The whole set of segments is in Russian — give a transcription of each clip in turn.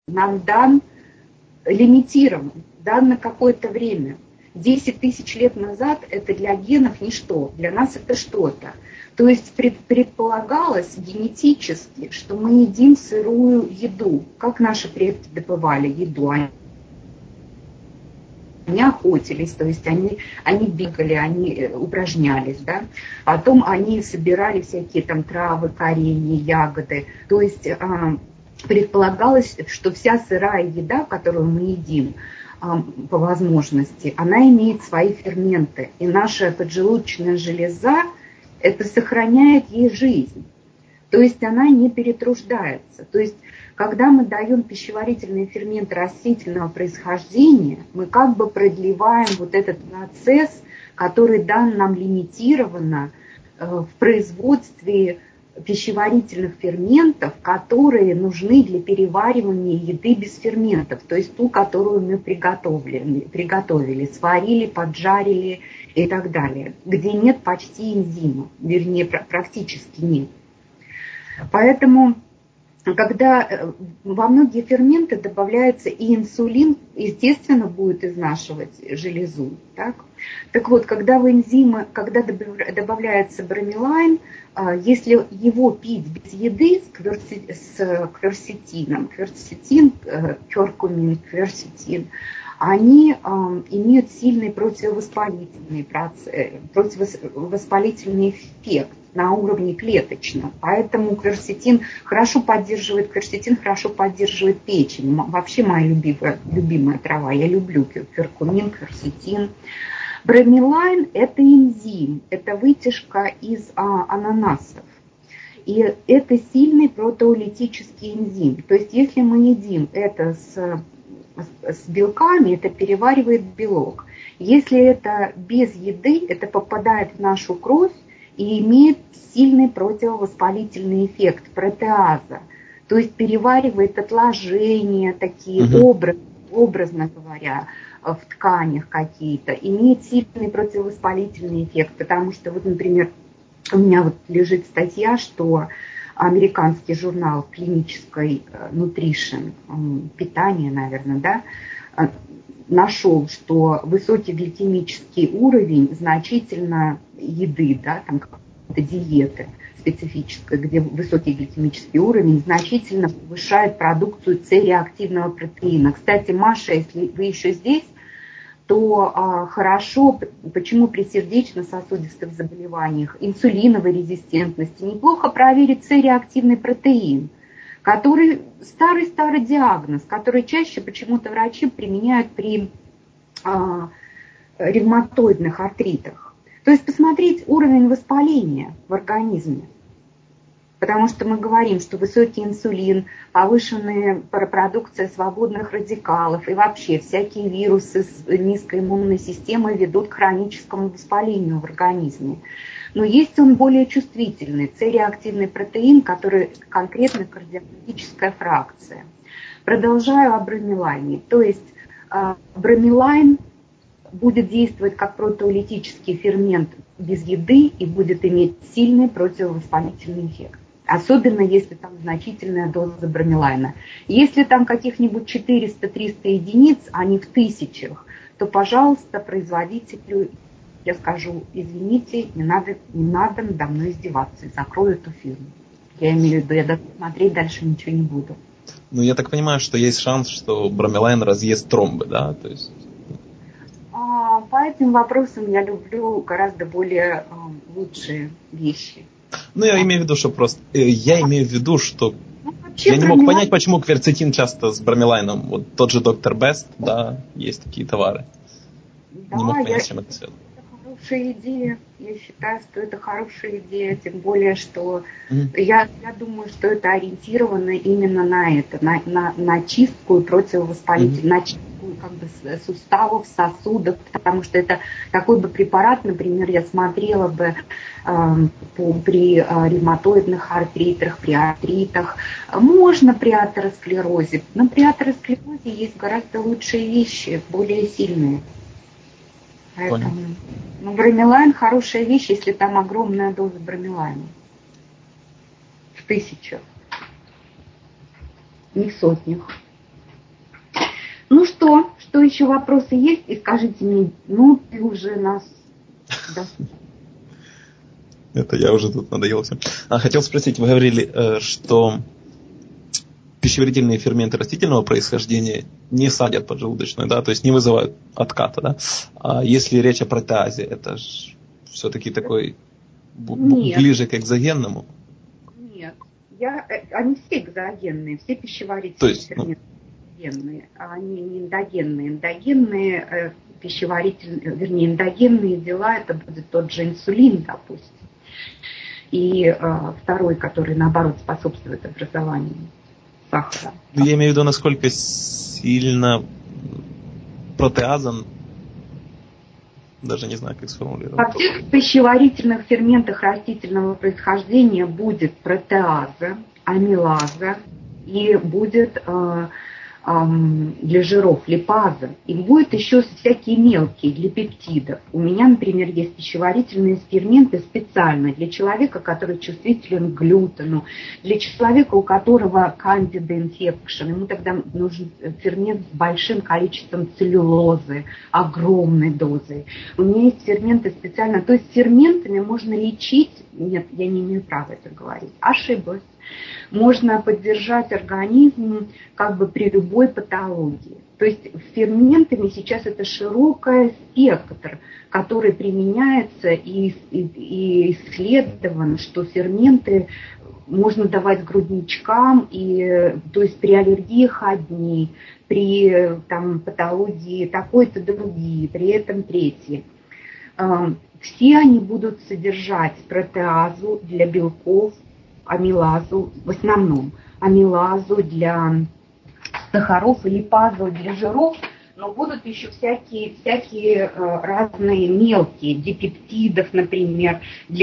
нам лимитирован, дан на какое-то время. 10 тысяч лет назад это для генов ничто, для нас это что-то. То есть предполагалось генетически, что мы едим сырую еду. Как наши предки добывали еду? Они охотились, то есть они бегали, они упражнялись, да? Потом они собирали всякие там травы, коренья, ягоды. То есть предполагалось, что вся сырая еда, которую мы едим, по возможности, она имеет свои ферменты. И наша поджелудочная железа это сохраняет ей жизнь. То есть она не перетруждается. То есть когда мы даем пищеварительные ферменты растительного происхождения, мы как бы продлеваем вот этот процесс, который дан нам лимитированно в производстве пищеварительных ферментов, которые нужны для переваривания еды без ферментов, то есть ту, которую мы приготовили, сварили, поджарили и так далее, где нет почти энзима, вернее, практически нет. Поэтому, когда во многие ферменты добавляется и инсулин, естественно, будет изнашивать железу. Так вот, когда добавляется бромелайн, если его пить без еды с кверцетином, кюркумин, кверцетин, они имеют сильный противовоспалительный эффект на уровне клеточном. Поэтому кверцетин хорошо поддерживает печень. Вообще моя любимая трава. Я люблю кюркумин, кверцетин. Бромелайн – это энзим, это вытяжка из ананасов. И это сильный протеолитический энзим. То есть если мы едим это с белками, это переваривает белок. Если это без еды, это попадает в нашу кровь и имеет сильный противовоспалительный эффект протеаза. То есть переваривает отложения такие, образно говоря, в тканях какие-то, имеет сильный противовоспалительный эффект, потому что, вот, например, у меня вот лежит статья, что американский журнал клинической nutrition, питание, наверное, да, нашел, что высокий гликемический уровень значительно еды, да, там какой-то диеты специфической, где высокий гликемический уровень значительно повышает продукцию С-реактивного протеина. Кстати, Маша, если вы еще здесь, то хорошо, почему при сердечно-сосудистых заболеваниях, инсулиновой резистентности, неплохо проверить С-реактивный протеин, который старый диагноз, который чаще почему-то врачи применяют при ревматоидных артритах. То есть посмотреть уровень воспаления в организме. Потому что мы говорим, что высокий инсулин, повышенная продукция свободных радикалов и вообще всякие вирусы с низкой иммунной системой ведут к хроническому воспалению в организме. Но есть он более чувствительный, С-реактивный протеин, который конкретно кардиологическая фракция. Продолжаю о бромелайне. То есть бромелайн будет действовать как протеолитический фермент без еды и будет иметь сильный противовоспалительный эффект. Особенно если там значительная доза бромелайна. Если там каких-нибудь 400-300 единиц, а не в тысячах, то, пожалуйста, производителю я скажу: извините, не надо надо мной издеваться, закрою эту фирму. Я имею в виду, я даже смотреть дальше ничего не буду. Ну, я так понимаю, что есть шанс, что бромелайн разъест тромбы, да? То есть... По этим вопросам я люблю гораздо более лучшие вещи. Ну, я имею в виду, что просто... Я имею в виду, что... Я не мог понять, почему кверцетин часто с бромелайном. Вот тот же доктор Бест, да, есть такие товары. Да, не мог понять, с чем это связано. Это хорошая идея. Я считаю, что это хорошая идея. Тем более, что я думаю, что это ориентировано именно на это, на чистку и противовоспалительную, на чистку как бы суставов, сосудов, потому что это такой бы препарат, например, я смотрела бы при ревматоидных артритах, при артритах, можно при атеросклерозе, но при атеросклерозе есть гораздо лучшие вещи, более сильные. Поэтому, бромелайн хорошая вещь, если там огромная доза бромелайна. В тысячах. Не в сотнях. Ну что еще вопросы есть? И скажите мне, ты уже нас... Это я уже тут надоел всем. Хотел спросить, вы говорили, что пищеварительные ферменты растительного происхождения не садят поджелудочную, да, то есть не вызывают отката, да. А если речь о протеазе, это же все-таки такой ближе к экзогенному? Нет, они все экзогенные, все пищеварительные ферменты экзогенные, а они не эндогенные. Эндогенные пищеварительные, эндогенные дела, это будет тот же инсулин, допустим. И второй, который, наоборот, способствует образованию сахара. Я имею в виду, насколько сильно протеазом, даже не знаю, как сформулировать. Во всех пищеварительных ферментах растительного происхождения будет протеаза, амилаза и будет для жиров липаза. И будет еще всякие мелкие для пептидов. У меня, например, есть пищеварительные ферменты специально для человека, который чувствителен к глютену, для человека, у которого candida infection. Ему тогда нужен фермент с большим количеством целлюлозы, огромной дозой. У меня есть ферменты специально. То есть ферментами можно лечить, нет, я не имею права это говорить, ошиблась. Можно поддержать организм как бы при любой патологии. То есть ферментами сейчас это широкий спектр, который применяется и исследовано, что ферменты можно давать грудничкам, то есть при аллергиях одни, при патологии такой-то другие, при этом третьи. Все они будут содержать протеазу для белков, амилазу, в основном амилазу для сахаров и липазу для жиров, но будут еще всякие разные мелкие, для пептидов, например,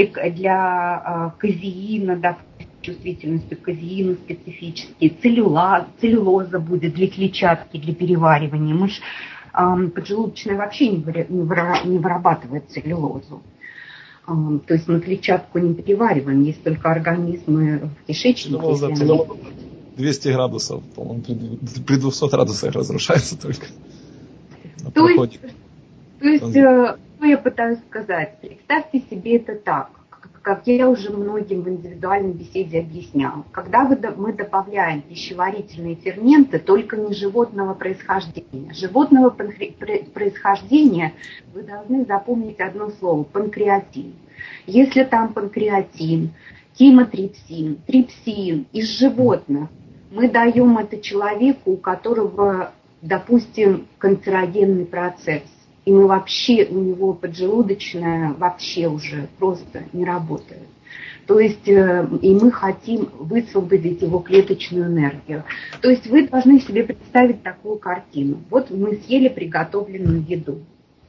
для казеина, да, чувствительности к казеину специфические, целлюлоза будет для клетчатки, для переваривания. Поджелудочная вообще не вырабатывает целлюлозу. То есть мы клетчатку не перевариваем, есть только организмы в кишечнике. 200 градусов, по-моему, при 200 градусах разрушается только. То есть, что я пытаюсь сказать? Представьте себе это так, как я уже многим в индивидуальной беседе объясняла. Когда мы добавляем пищеварительные ферменты, только не животного происхождения. Животного происхождения вы должны запомнить одно слово – панкреатин. Если там панкреатин, кимотрипсин, трипсин из животных, мы даем это человеку, у которого, допустим, канцерогенный процесс. И у него поджелудочная вообще уже просто не работает. То есть, и мы хотим высвободить его клеточную энергию. То есть вы должны себе представить такую картину. Вот мы съели приготовленную еду.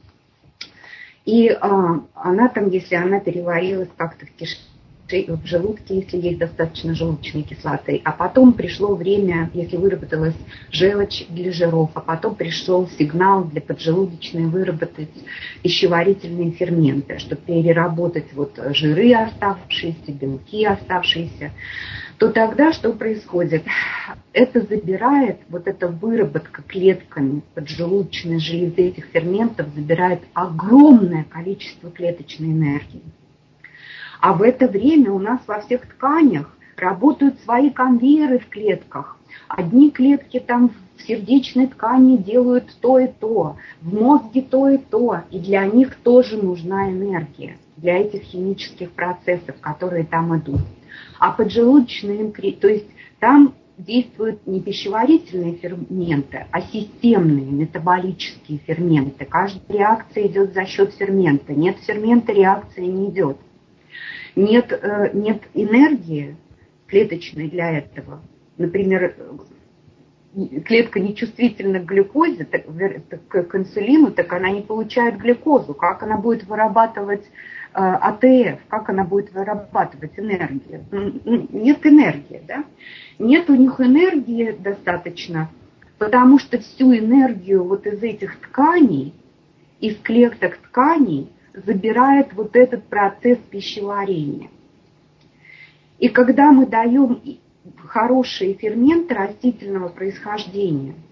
И она там, если она переварилась как-то в желудке, если есть достаточно желудочной кислоты. А потом пришло время, если выработалась желчь для жиров, а потом пришел сигнал для поджелудочной выработать пищеварительные ферменты, чтобы переработать жиры оставшиеся, белки оставшиеся, то тогда что происходит? Это забирает, эта выработка клетками поджелудочной железы этих ферментов забирает огромное количество клеточной энергии. А в это время у нас во всех тканях работают свои конвейеры в клетках. Одни клетки там в сердечной ткани делают то и то, в мозге то и то. И для них тоже нужна энергия, для этих химических процессов, которые там идут. А поджелудочные, то есть там действуют не пищеварительные ферменты, а системные метаболические ферменты. Каждая реакция идет за счет фермента. Нет фермента, реакция не идет. Нет энергии клеточной для этого. Например, клетка нечувствительна к глюкозе, к инсулину, так она не получает глюкозу. Как она будет вырабатывать АТФ, как она будет вырабатывать энергию? Нет энергии, да? Нет у них энергии достаточно, потому что всю энергию из этих тканей, из клеток тканей, забирает этот процесс пищеварения. И когда мы даем хорошие ферменты растительного происхождения,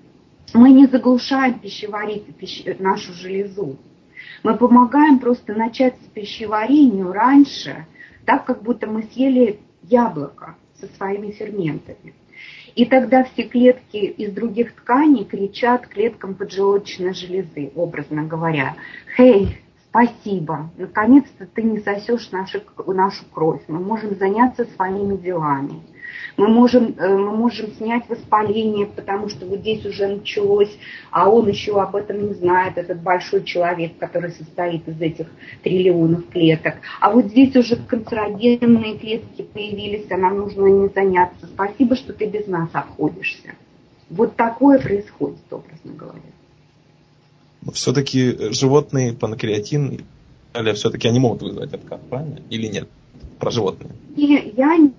Мы не заглушаем нашу железу. Мы помогаем просто начать с пищеварению раньше, так как будто мы съели яблоко со своими ферментами. И тогда все клетки из других тканей кричат клеткам поджелудочной железы, образно говоря: «Хей, спасибо, наконец-то ты не сосешь нашу кровь, мы можем заняться своими делами». Мы можем снять воспаление, потому что вот здесь уже началось, а он еще об этом не знает, этот большой человек, который состоит из этих триллионов клеток. А вот здесь уже канцерогенные клетки появились, а нам нужно ими заняться. Спасибо, что ты без нас обходишься. Вот такое происходит, образно говоря. Все-таки животные панкреатин, или все-таки они могут вызвать откат, правильно? Или нет? Про животные. Я не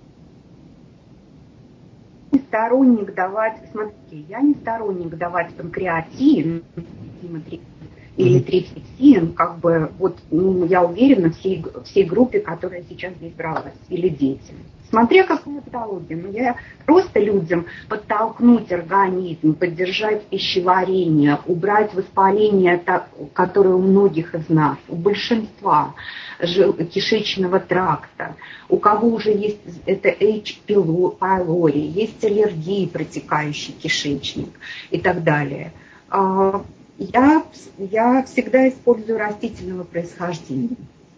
сторонник давать панкреатин или трипсин, как бы, вот, я уверена, всей группе, которая сейчас здесь бралась, или детям. Смотря какая патология. Но я просто людям подтолкнуть организм, поддержать пищеварение, убрать воспаление, которое у многих из нас, у большинства, кишечного тракта, у кого уже есть это H. pylori, есть аллергии, протекающий кишечник и так далее. Я всегда использую растительного происхождения.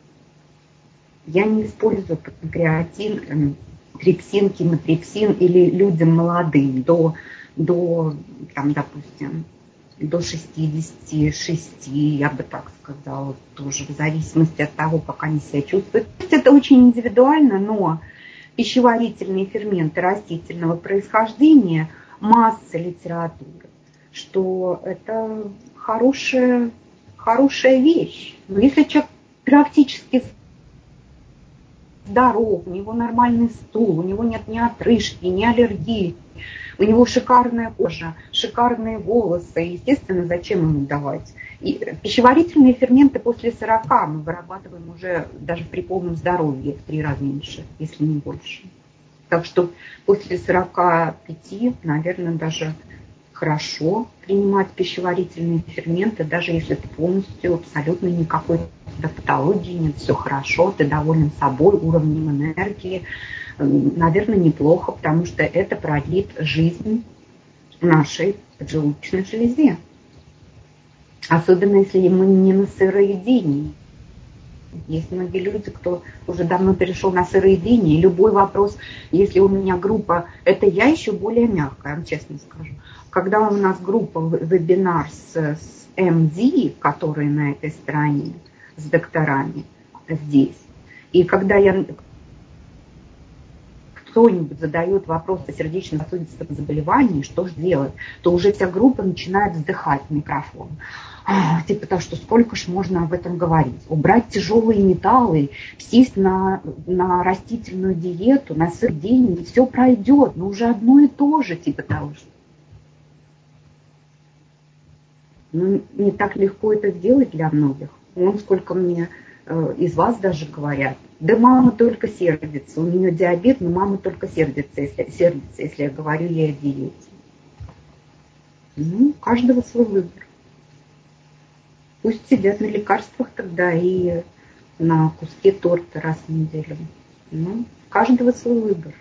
Я не использую панкреатин, трипсин, кимотрипсин или людям молодым там, допустим, до 66, я бы так сказала, тоже в зависимости от того, как они себя чувствуют. Это очень индивидуально, но пищеварительные ферменты растительного происхождения, масса литературы, что это хорошая вещь. Но если человек практически здоров, у него нормальный стул, у него нет ни отрыжки, ни аллергии, у него шикарная кожа, шикарные волосы, естественно, зачем ему давать? И пищеварительные ферменты после 40 мы вырабатываем уже даже при полном здоровье в 3 раза меньше, если не больше. Так что после 45, наверное, даже хорошо принимать пищеварительные ферменты, даже если ты полностью, абсолютно никакой патологии нет, все хорошо, ты доволен собой, уровнем энергии, наверное, неплохо, потому что это продлит жизнь нашей поджелудочной железе. Особенно, если мы не на сыроедении. Есть многие люди, кто уже давно перешел на сыроедение. Любой вопрос, если у меня группа, это я еще более мягкая, я вам честно скажу. Когда у нас группа вебинар с МД, которые на этой стороне, с докторами здесь, и когда кто-нибудь задает вопрос о сердечно-сосудистом заболевании, что же делать, то уже вся группа начинает вздыхать в микрофон. Типа того, что сколько ж можно об этом говорить. Убрать тяжелые металлы, сесть на растительную диету, на сыроедение, все пройдет, но уже одно и то же, типа того, что. Не так легко это сделать для многих. Сколько мне из вас даже говорят. Да мама только сердится, у нее диабет, но мама только сердится, если я говорю ей о диете. У каждого свой выбор. Пусть сидят на лекарствах тогда и на куске торта раз в неделю. У каждого свой выбор.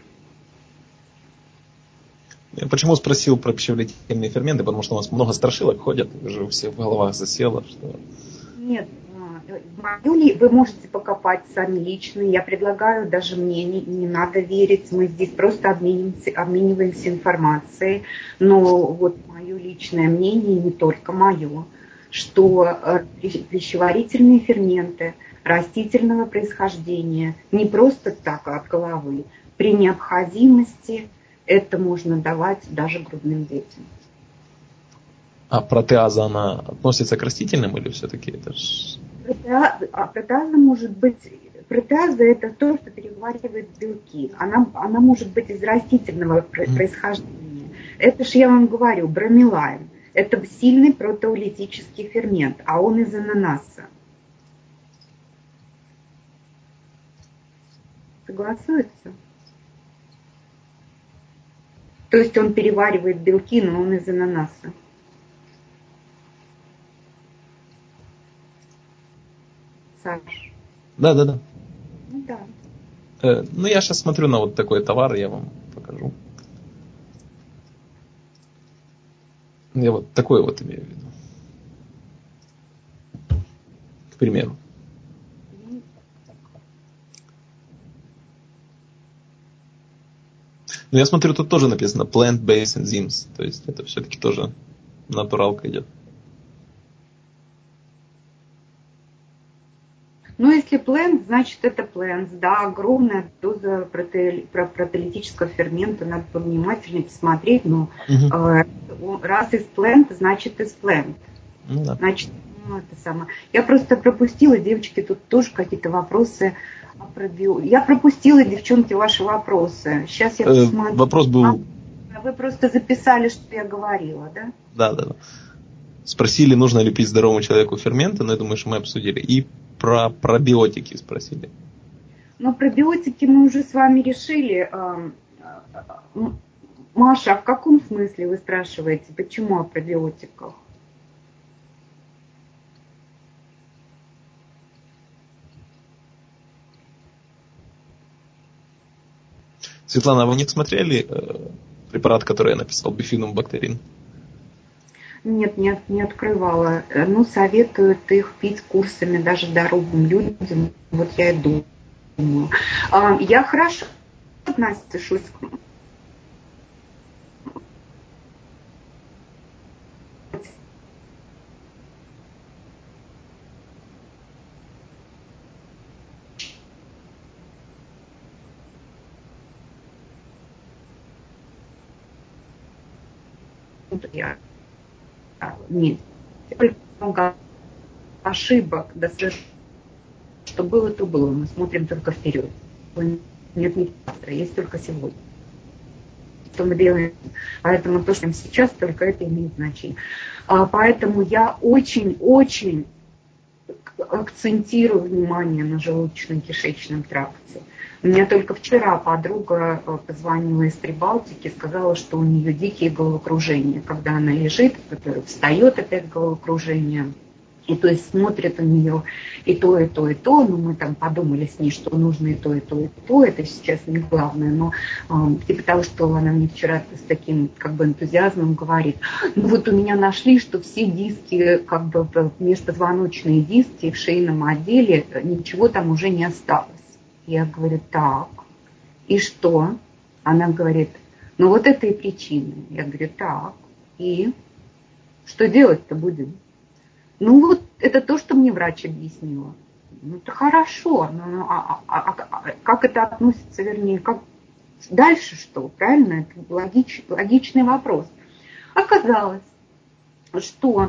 Я почему спросил про пищеварительные ферменты, потому что у нас много страшилок ходят, уже все в головах засело. Что... Нет, вы можете покопать сами лично. Я предлагаю даже мне, не надо верить, мы здесь просто обмениваемся информацией. Но вот мое личное мнение, не только мое, что пищеварительные ферменты растительного происхождения не просто так от головы, при необходимости это можно давать даже грудным детям. А протеаза, она относится к растительным или все-таки это же... Протеаза может быть... Протеаза это то, что переваривает белки. Она может быть из растительного происхождения. Это же я вам говорю, бромелайн. Это сильный протеолитический фермент, а он из ананаса. Согласуется? То есть он переваривает белки, но он из ананаса. Саш? Да. Ну да. Ну, я сейчас смотрю на вот такой товар, я вам покажу. Я вот такой вот имею в виду. К примеру. Но я смотрю, тут тоже написано plant-based enzymes. То есть это все-таки тоже натуралка идет. Ну, если plant, значит это plant, да, огромная доза протеолитического фермента, надо внимательнее посмотреть, но раз из plant, значит из plant. Ну, да. Значит, ну, это самое. Я просто пропустила, девочки, тут тоже какие-то вопросы. Я пропустила, девчонки, ваши вопросы. Сейчас я посмотрю. Вопрос был... Вы просто записали, что я говорила, да? Да. Спросили, нужно ли пить здоровому человеку ферменты, но я думаю, что мы обсудили. И про пробиотики спросили. Но пробиотики мы уже с вами решили. Маша, а в каком смысле вы спрашиваете, почему о пробиотиках? Светлана, а вы не смотрели препарат, который я написал, Bifidum Bacterin? Нет, не открывала. Ну, советуют их пить курсами даже здоровым людям. Вот я и думаю. Я хорошо отношусь к... Нет, много ошибок, да, что было, то было. Мы смотрим только вперед. Нет завтра, есть только сегодня. Что мы делаем, поэтому то, что мы сейчас, только это имеет значение. Поэтому я очень акцентирую внимание на желудочно-кишечном тракте. У меня только вчера подруга позвонила из Прибалтики, сказала, что у нее дикие головокружения. Когда она лежит, встает опять головокружение. И то есть смотрит у нее и то, и то, и то. Но мы там подумали с ней, что нужно и то, и то, и то. Это сейчас не главное. Но типа того, что она мне вчера с таким как бы энтузиазмом говорит. Ну вот у меня нашли, что все диски, как бы межпозвоночные диски в шейном отделе, ничего там уже не осталось. Я говорю, так, и что? Она говорит, ну вот это и причина. Я говорю, так, и что делать-то будем? Ну вот это то, что мне врач объяснила. Ну это хорошо, но как это относится, вернее, как дальше что, правильно? Это логичный вопрос. Оказалось, что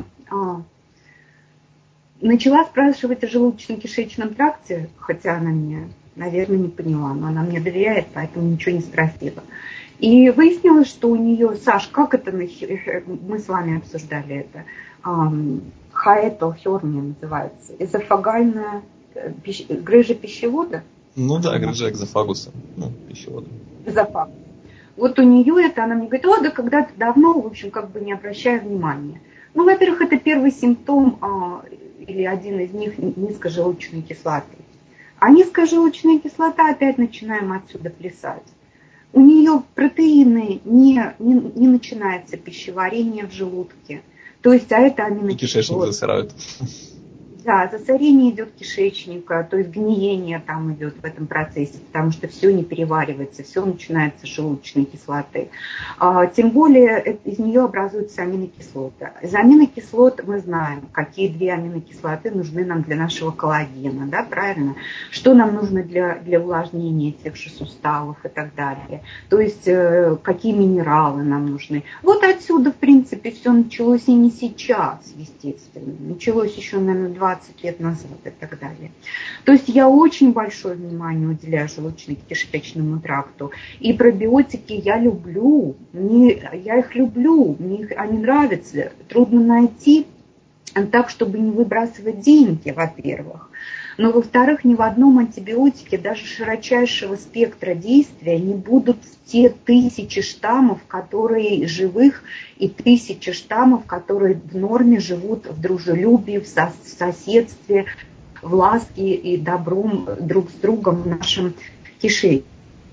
начала спрашивать о желудочно-кишечном тракте, хотя она меня, наверное, не поняла, но она мне доверяет, поэтому ничего не спросила. И выяснилось, что у нее, Саш, как это, мы с вами обсуждали это, хаэтохерния называется, эзофагальная грыжа пищевода. Ну да, грыжа экзофагуса, пищевода. Эзофагус. Вот у нее это, она мне говорит, да когда-то давно, в общем, как бы не обращая внимания. Ну, во-первых, это первый симптом, или один из них, низкожелудочной кислоты. А низкая желудочная кислота, опять начинаем отсюда плясать. У нее протеины не начинается пищеварение в желудке. То есть, это аминокислоты. И кишечник засирают. Да, засорение идет кишечника, то есть гниение там идет в этом процессе, потому что все не переваривается, все начинается с желудочной кислоты. Тем более из нее образуются аминокислоты. Из аминокислот мы знаем, какие две аминокислоты нужны нам для нашего коллагена, да, правильно? Что нам нужно для увлажнения тех же суставов и так далее. То есть какие минералы нам нужны. Вот отсюда, в принципе, все началось и не сейчас, естественно. Началось еще, наверное, 20 лет назад и так далее. То есть я очень большое внимание уделяю желудочно-кишечному тракту. И пробиотики я люблю, я их люблю, мне они нравятся. Трудно найти так, чтобы не выбрасывать деньги, во-первых. Но, во-вторых, ни в одном антибиотике даже широчайшего спектра действия не будут те тысячи штаммов, которые живых, и тысячи штаммов, которые в норме живут в дружелюбии, в соседстве, в ласке и добром друг с другом в нашем кишечнике.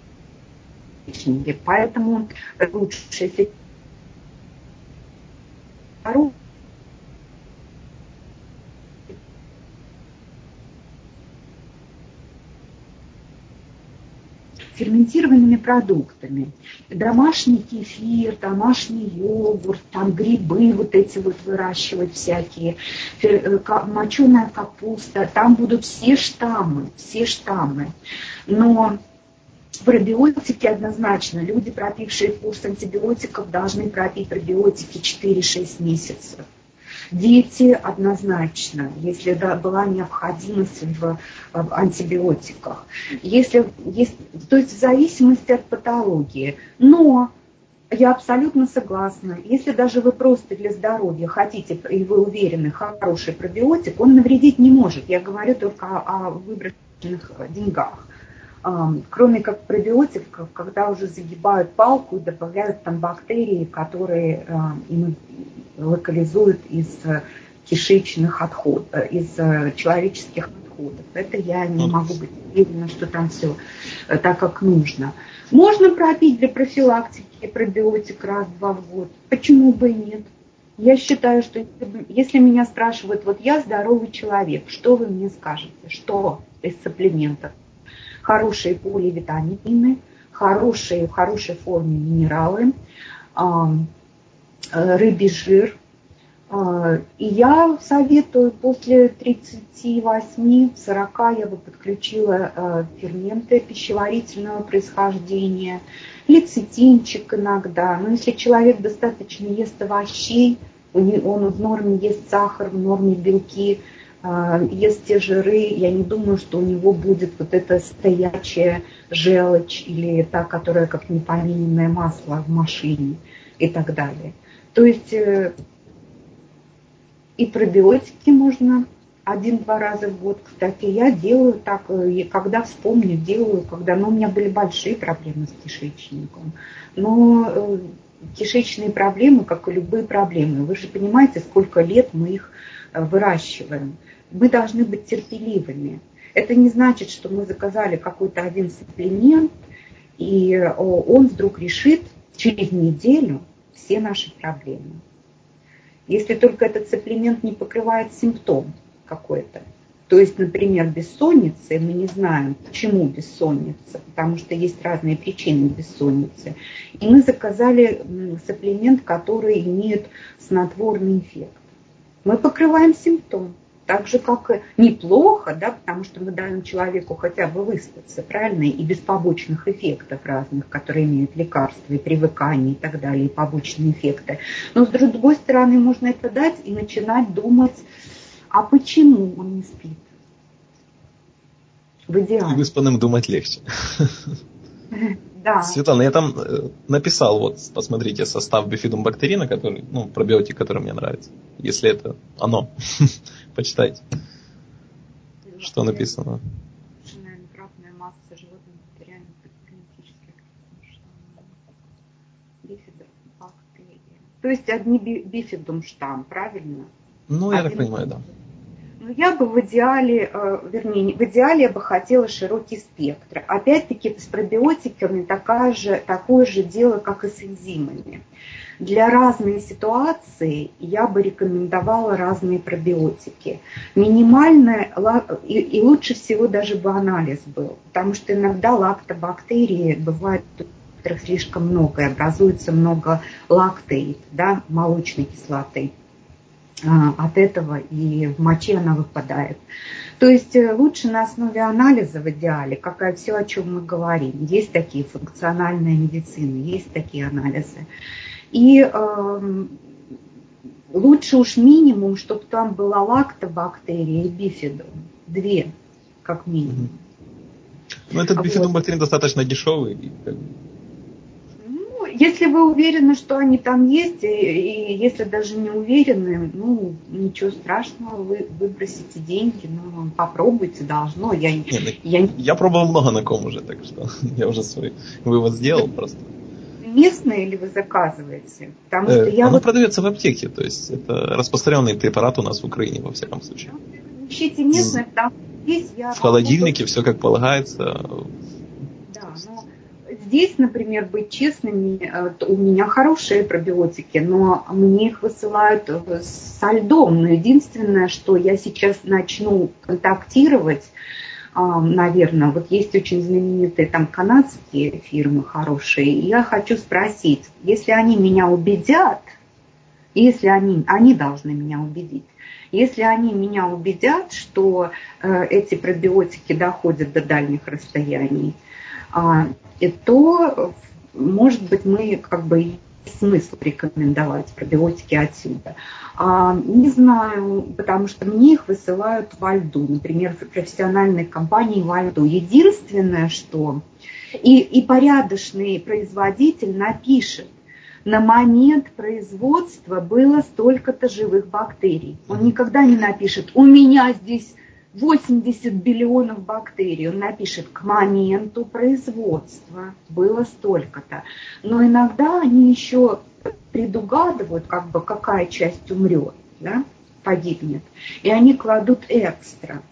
Поэтому лучше, если ферментированными продуктами. Домашний кефир, домашний йогурт, там грибы вот эти вот выращивать всякие, моченая капуста, там будут все штаммы. Но пробиотики однозначно. Люди, пропившие курс антибиотиков, должны пропить пробиотики 4-6 месяцев. Дети однозначно, если была необходимость в антибиотиках. То есть в зависимости от патологии. Но я абсолютно согласна, если даже вы просто для здоровья хотите, и вы уверены, хороший пробиотик, он навредить не может. Я говорю только о выброшенных деньгах. Кроме как пробиотиков, когда уже загибают палку и добавляют там бактерии, которые локализуют из кишечных отходов, из человеческих отходов. Это я не могу быть уверена, что там все так, как нужно. Можно пропить для профилактики пробиотик раз-два в год. Почему бы и нет? Я считаю, что если меня спрашивают, вот я здоровый человек, что вы мне скажете? Что из сапплементов? Хорошие поливитамины, в хорошей форме минералы, рыбий жир. И я советую после 38-40 я бы подключила ферменты пищеварительного происхождения, лецитинчик иногда. Но если человек достаточно ест овощей, он в норме ест сахар, в норме белки, ест те жиры, я не думаю, что у него будет вот эта стоячая желчь или та, которая как непоминенное масло в машине и так далее. То есть и пробиотики можно 1-2 раза в год. Кстати, я делаю так, когда вспомню, делаю, но у меня были большие проблемы с кишечником. Но кишечные проблемы, как и любые проблемы, вы же понимаете, сколько лет мы их выращиваем. Мы должны быть терпеливыми. Это не значит, что мы заказали какой-то один сапплемент, и он вдруг решит через неделю все наши проблемы. Если только этот сапплемент не покрывает симптом какой-то. То есть, например, бессонница, мы не знаем, почему бессонница, потому что есть разные причины бессонницы. И мы заказали сапплемент, который имеет снотворный эффект. Мы покрываем симптом. Так же, как и неплохо, да, потому что мы даем человеку хотя бы выспаться, правильно, и без побочных эффектов разных, которые имеют лекарства, и привыкание, и так далее, и побочные эффекты. Но с другой стороны, можно это дать и начинать думать, а почему он не спит? В идеале. И выспанным думать легче. Да. Светлана, я там написал, вот, посмотрите, состав бифидумбактерина, который, пробиотик, который мне нравится. Если это оно. Почитайте, что написано. Кратная масса животных бактериальных генетически бифидумбактерия. То есть одни бифидум-штамм, правильно? Я так понимаю, да. Я бы в идеале я бы хотела широкий спектр. Опять-таки с пробиотиками такое же дело, как и с энзимами. Для разной ситуации я бы рекомендовала разные пробиотики. Минимальное, и лучше всего даже бы анализ был, потому что иногда лактобактерии бывает слишком много, и образуется много лактейт, да, молочной кислоты. От этого и в моче она выпадает. То есть лучше на основе анализа в идеале, как все, о чем мы говорим. Есть такие функциональные медицины, есть такие анализы. И лучше уж минимум, чтобы там была лактобактерия и бифидум. 2, как минимум. Но этот бифидумбактерин достаточно дешевый. Если вы уверены, что они там есть, и если даже не уверены, ничего страшного, вы выбросите деньги, попробуйте, должно. Я пробовал много на ком уже, так что я уже свой вывод сделал просто. Местное или вы заказываете? Потому что Оно продается в аптеке, то есть это распространенный препарат у нас в Украине, во всяком случае. ищите местное, потому что здесь я... В холодильнике все как полагается. Да, но здесь, например, быть честными, у меня хорошие пробиотики, но мне их высылают со льдом. Но единственное, что я сейчас начну контактировать, наверное, вот есть очень знаменитые там канадские фирмы хорошие, и я хочу спросить, если они меня убедят, если они должны меня убедить, если они меня убедят, что эти пробиотики доходят до дальних расстояний, то, может быть, мы как бы есть смысл рекомендовать пробиотики отсюда. Не знаю, потому что мне их высылают во льду, например, в профессиональной компании во льду. Единственное, что и порядочный производитель напишет, на момент производства было столько-то живых бактерий. Он никогда не напишет, у меня здесь 80 биллионов бактерий. Он напишет, к моменту производства было столько-то. Но иногда они еще предугадывают, как бы, какая часть умрет, да, погибнет. И они кладут экстра.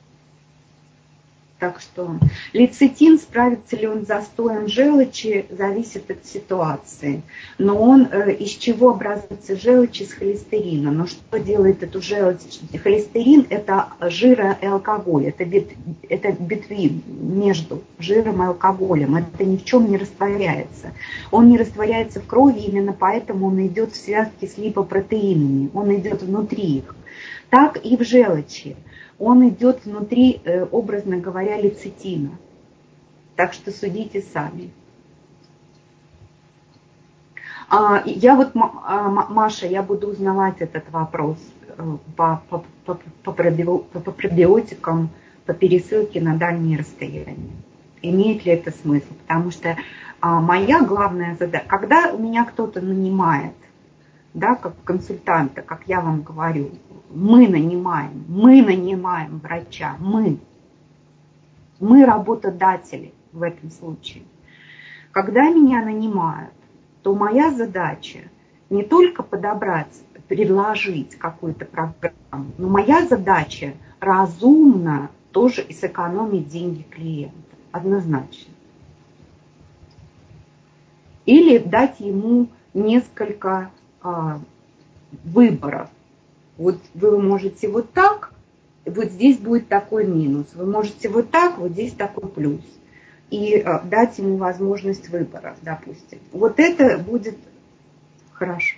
Так что лецитин, справится ли он с застоем желчи, зависит от ситуации. Но он, из чего образуется желчь? Из холестерина. Но что делает эту желчь? Холестерин – это жир и алкоголь, это битвин между жиром и алкоголем. Это ни в чем не растворяется. Он не растворяется в крови, именно поэтому он идет в связке с липопротеинами. Он идет внутри их. Так и в желчи. Он идет внутри, образно говоря, лецитина. Так что судите сами. Маша, я буду узнавать этот вопрос по пробиотикам, по пересылке на дальние расстояния. Имеет ли это смысл? Потому что моя главная задача, когда меня кто-то нанимает, да, как консультанта, как я вам говорю, мы нанимаем врача, мы работодатели в этом случае. Когда меня нанимают, то моя задача не только предложить какую-то программу, но моя задача разумно тоже и сэкономить деньги клиента, однозначно. Или дать ему несколько выборов. Вот вы можете вот так, вот здесь будет такой минус. Вы можете вот так, вот здесь такой плюс. И дать ему возможность выбора, допустим. Вот это будет хорошо.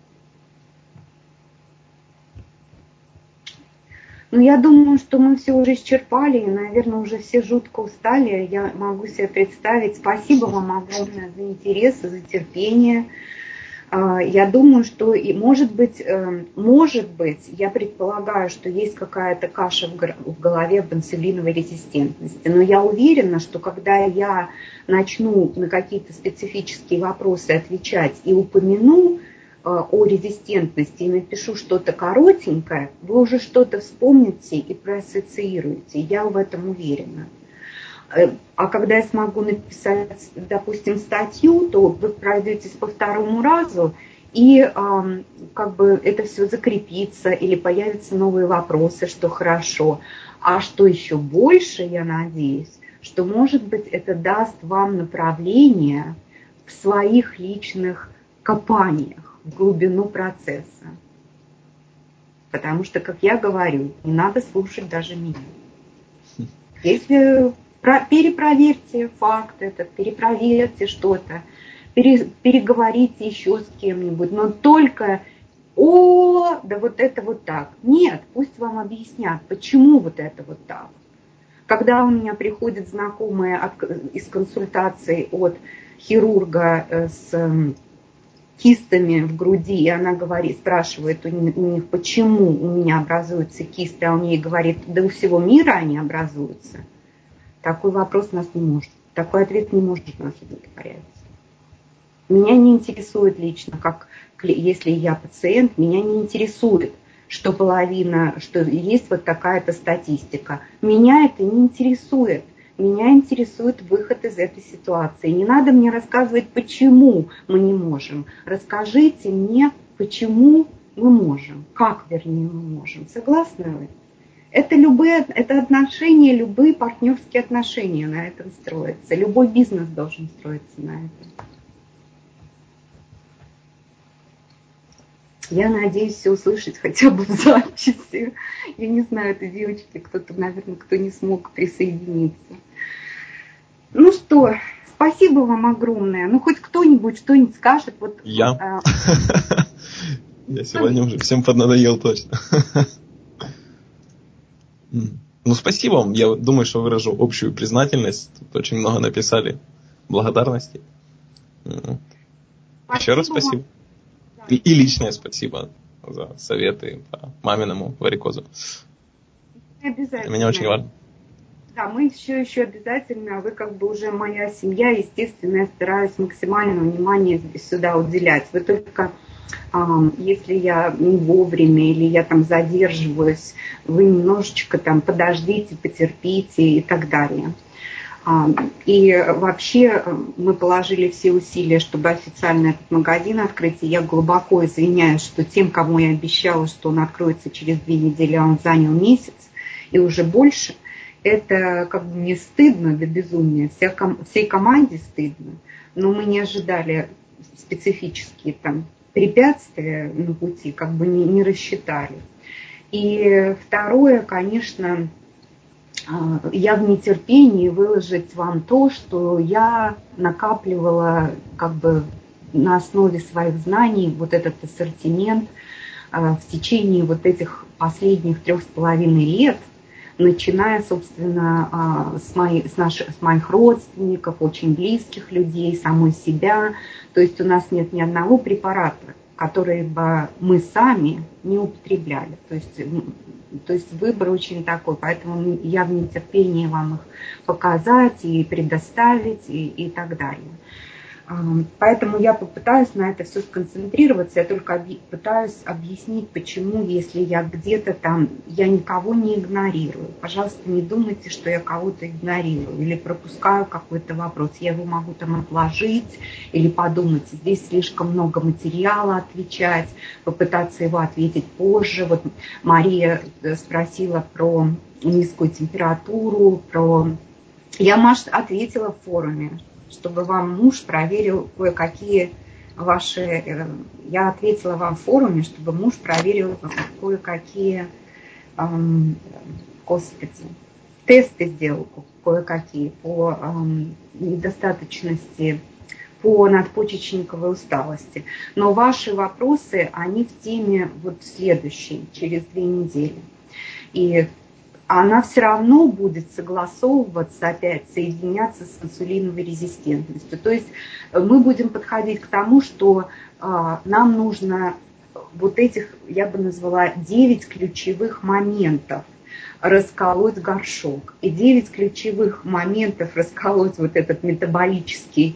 Но я думаю, что мы все уже исчерпали, и, наверное, уже все жутко устали. Я могу себе представить. Спасибо вам огромное за интерес и за терпение. Я думаю, что, и может быть, я предполагаю, что есть какая-то каша в голове об инсулиновой резистентности. Но я уверена, что когда я начну на какие-то специфические вопросы отвечать и упомяну о резистентности и напишу что-то коротенькое, вы уже что-то вспомните и проассоциируете. Я в этом уверена. А когда я смогу написать, допустим, статью, то вы пройдетесь по второму разу, и как бы это все закрепится, или появятся новые вопросы, что хорошо. А что еще больше, я надеюсь, что, может быть, это даст вам направление в своих личных копаниях, в глубину процесса. Потому что, как я говорю, не надо слушать даже меня. Если перепроверьте факт этот, перепроверьте что-то, переговорите еще с кем-нибудь, но только да вот это вот так. Нет, пусть вам объяснят, почему вот это вот так. Когда у меня приходит знакомая из консультации от хирурга с кистами в груди, и она спрашивает у них, почему у меня образуются кисты, а он ей говорит, да у всего мира они образуются. Такой вопрос нас не может, такой ответ не может у нас удовлетворяться. Меня не интересует лично, если я пациент, меня не интересует, что есть вот такая-то статистика. Меня это не интересует. Меня интересует выход из этой ситуации. Не надо мне рассказывать, почему мы не можем. Расскажите мне, почему мы можем. Как, вернее, мы можем. Согласны вы? Это отношения, любые партнерские отношения на этом строятся. Любой бизнес должен строиться на этом. Я надеюсь все услышать хотя бы в записи. Я не знаю, это девочки, кто-то, наверное, кто не смог присоединиться. Ну что, спасибо вам огромное. Ну, хоть кто-нибудь что-нибудь скажет. Вот, я? Я сегодня уже всем поднадоел точно. Ну, спасибо вам. Я думаю, что выражу общую признательность. Тут очень много написали благодарности. Еще раз спасибо. И личное спасибо за советы по маминому варикозу. Обязательно. Меня очень важно. Да, мы еще обязательно, вы как бы уже моя семья, естественно, я стараюсь максимальное внимание сюда уделять. Вы только, если я не вовремя или я там задерживаюсь, вы немножечко там подождите, потерпите и так далее. И вообще мы положили все усилия, чтобы официально этот магазин открыть. И я глубоко извиняюсь, что тем, кому я обещала, что он откроется через 2 недели, а он занял месяц и уже больше. Это как бы мне стыдно до безумия. Всей команде стыдно. Но мы не ожидали специфические там препятствия на пути, как бы не рассчитали. И второе, конечно, я в нетерпении выложить вам то, что я накапливала как бы на основе своих знаний вот этот ассортимент в течение вот этих последних 3,5 лет, начиная, собственно, с моих родственников, очень близких людей, самой себя. То есть у нас нет ни одного препарата, который бы мы сами не употребляли. То есть выбор очень такой, поэтому я в нетерпении вам их показать и предоставить и так далее. Поэтому я попытаюсь на это все сконцентрироваться, я только пытаюсь объяснить, почему, если я где-то там, я никого не игнорирую. Пожалуйста, не думайте, что я кого-то игнорирую или пропускаю какой-то вопрос. Я его могу там отложить или подумать, здесь слишком много материала отвечать, попытаться его ответить позже. Вот Мария спросила про низкую температуру, Я, Маша, ответила в форуме, чтобы вам муж проверил кое-какие ваши... Я ответила вам в форуме, чтобы муж проверил кое-какие... Господи, тесты сделал кое-какие по недостаточности, по надпочечниковой усталости. Но ваши вопросы, они в теме вот следующей, через 2 недели. И она все равно будет согласовываться опять, соединяться с инсулиновой резистентностью. То есть мы будем подходить к тому, что нам нужно вот этих, я бы назвала, 9 ключевых моментов расколоть горшок. И 9 ключевых моментов расколоть вот этот метаболический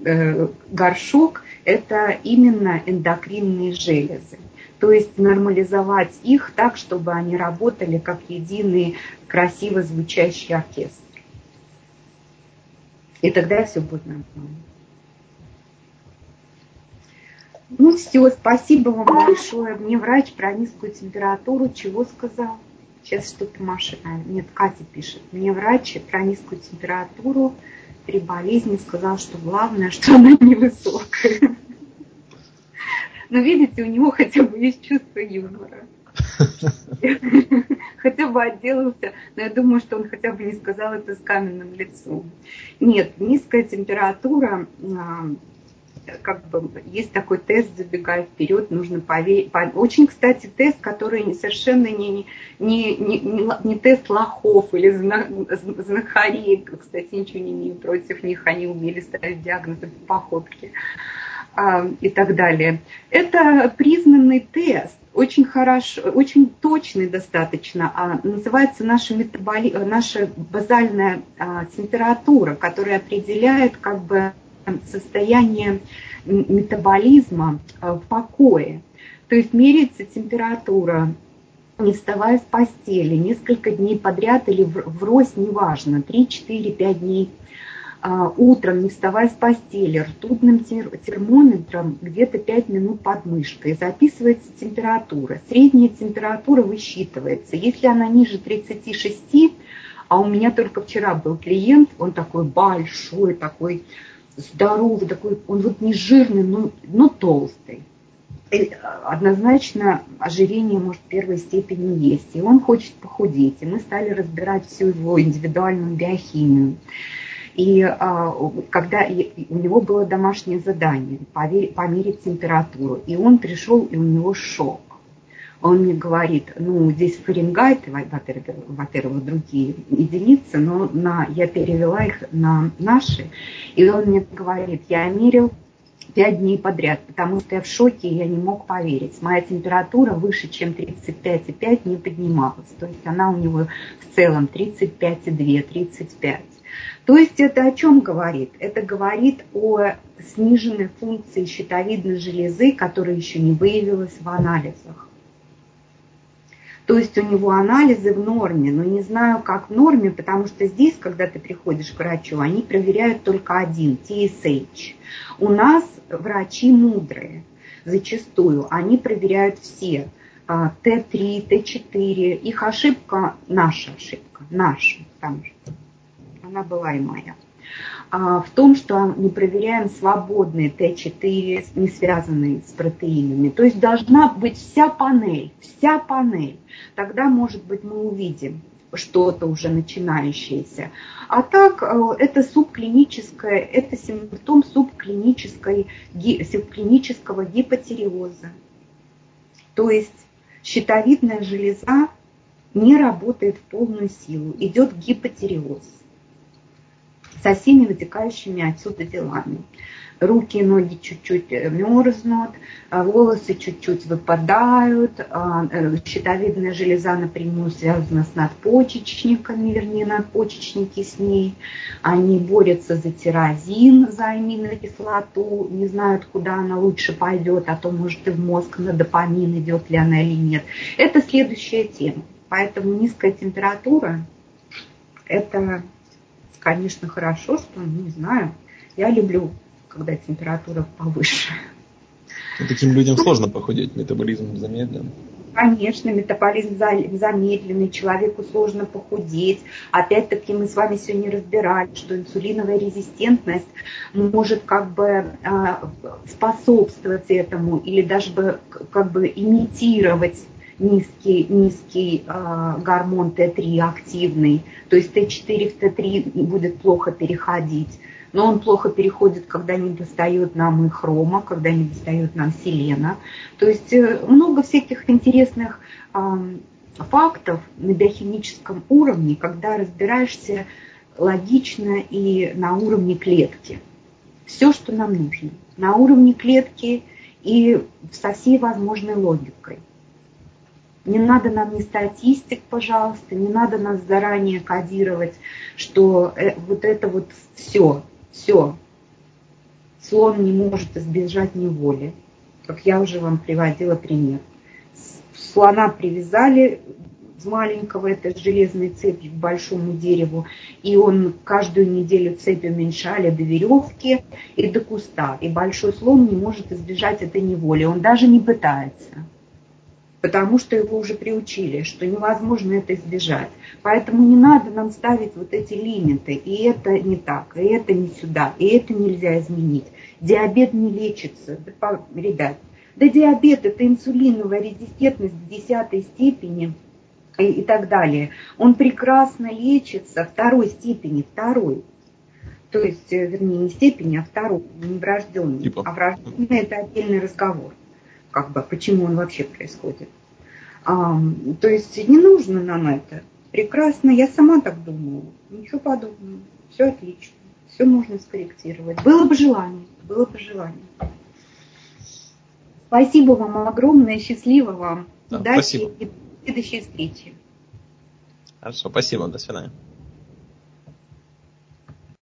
горшок, это именно эндокринные железы. То есть нормализовать их так, чтобы они работали как единый красиво звучащий оркестр. И тогда все будет нормально. Ну все, спасибо вам большое. Мне врач про низкую температуру чего сказал? Сейчас что-то Маша... Нет, Катя пишет. Мне врач про низкую температуру при болезни сказал, что главное, что она невысокая. Но видите, у него хотя бы есть чувство юмора. Хотя бы отделался, но я думаю, что он хотя бы не сказал это с каменным лицом. Нет, низкая температура, как бы есть такой тест, забегая вперед, нужно поверить. Очень, кстати, тест, который совершенно не тест лохов или знахарей. Кстати, ничего не имею против них, они умели ставить диагнозы по походке и так далее. Это признанный тест, очень хорошо, очень точный достаточно. Называется наша базальная температура, которая определяет как бы состояние метаболизма в покое. То есть меряется температура, не вставая с постели, несколько дней подряд или врозь, неважно, 3, 4, 5 дней утром, не вставая с постели, ртутным термометром где-то 5 минут под мышкой, записывается температура. Средняя температура высчитывается. Если она ниже 36, а у меня только вчера был клиент, он такой большой, такой здоровый, такой, он вот не жирный, но толстый. И однозначно ожирение может в первой степени есть. И он хочет похудеть. И мы стали разбирать всю его индивидуальную биохимию. И когда у него было домашнее задание померить температуру, и он пришел, и у него шок. Он мне говорит, здесь Фаренгайт, во-первых, другие единицы, но я перевела их на наши, и он мне говорит, я мерил 5 дней подряд, потому что я в шоке, и я не мог поверить. Моя температура выше, чем 35,5 не поднималась. То есть она у него в целом 35,2, 35. То есть это о чем говорит? Это говорит о сниженной функции щитовидной железы, которая еще не выявилась в анализах. То есть у него анализы в норме, но не знаю, как в норме, потому что здесь, когда ты приходишь к врачу, они проверяют только один, TSH. У нас врачи мудрые, зачастую, они проверяют все, Т3, Т4, их ошибка, наша, потому что она была и моя, в том, что не проверяем свободные Т4, не связанные с протеинами. То есть должна быть вся панель. Тогда, может быть, мы увидим что-то уже начинающееся. А так, это субклиническое, это симптом субклинического гипотиреоза. То есть щитовидная железа не работает в полную силу, идет гипотиреоз со всеми вытекающими отсюда делами. Руки и ноги чуть-чуть мерзнут, волосы чуть-чуть выпадают, щитовидная железа напрямую связана с надпочечниками, вернее, надпочечники с ней. Они борются за тирозин, за аминокислоту, не знают, куда она лучше пойдет, а то, может, и в мозг на допамин идет ли она или нет. Это следующая тема. Поэтому низкая температура – это, конечно, хорошо, что, не знаю, я люблю, когда температура повыше. И таким людям сложно похудеть, метаболизм замедлен. Конечно, метаболизм замедленный, человеку сложно похудеть. Опять-таки мы с вами сегодня разбирали, что инсулиновая резистентность может как бы способствовать этому или даже как бы имитировать низкий гормон Т3 активный. То есть Т4 в Т3 будет плохо переходить. Но он плохо переходит, когда не достает нам и хрома, когда не достает нам селена. То есть много всяких интересных фактов на биохимическом уровне, когда разбираешься логично и на уровне клетки. Все, что нам нужно. На уровне клетки и со всей возможной логикой. Не надо нам ни статистик, пожалуйста, не надо нас заранее кодировать, что вот это вот все. Слон не может избежать неволи, как я уже вам приводила пример. Слона привязали с маленького этой железной цепи к большому дереву, и он каждую неделю цепь уменьшали до веревки и до куста. И большой слон не может избежать этой неволи, он даже не пытается. Потому что его уже приучили, что невозможно это избежать. Поэтому не надо нам ставить вот эти лимиты. И это не так, и это не сюда, и это нельзя изменить. Диабет не лечится. Ребят, диабет – это инсулиновая резистентность в 10 степени и так далее. Он прекрасно лечится второй степени, второй. То есть, вернее, не степени, а второй, не врожденный. А врожденный – это отдельный разговор. Почему он вообще происходит. То есть не нужно нам это. Прекрасно, я сама так думала. Ничего подобного. Все отлично. Все можно скорректировать. Было бы желание. Спасибо вам огромное, счастливо вам. Да, удачи спасибо. И до следующей встречи. Хорошо, спасибо, до свидания.